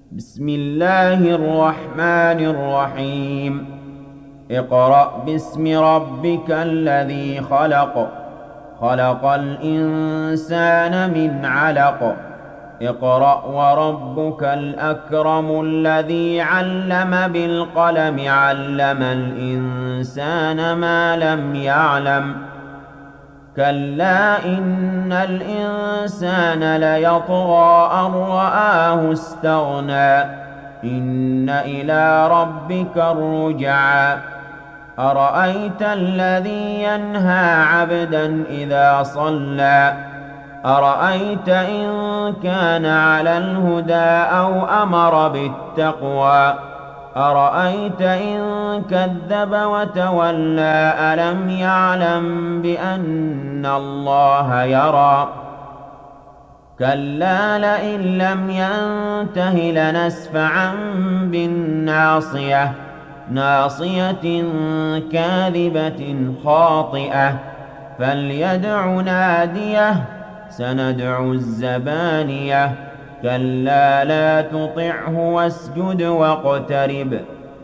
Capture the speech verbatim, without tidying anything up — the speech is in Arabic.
بسم الله الرحمن الرحيم اقرأ باسم ربك الذي خلق خلق الإنسان من علق اقرأ وربك الأكرم الذي علم بالقلم علم الإنسان ما لم يعلم كلا إن الإنسان ليطغى أن رآه استغنى إن إلى ربك الرجعى أرأيت الذي ينهى عبدا إذا صلى أرأيت إن كان على الهدى أو أمر بالتقوى أرأيت إن كذب وتولى ألم يعلم بأن الله يرى كلا لئن لم ينته لنسفعا بالناصية ناصية كاذبة خاطئة فليدع ناديه سندع الزبانية كلا لا تطعه واسجد واقترب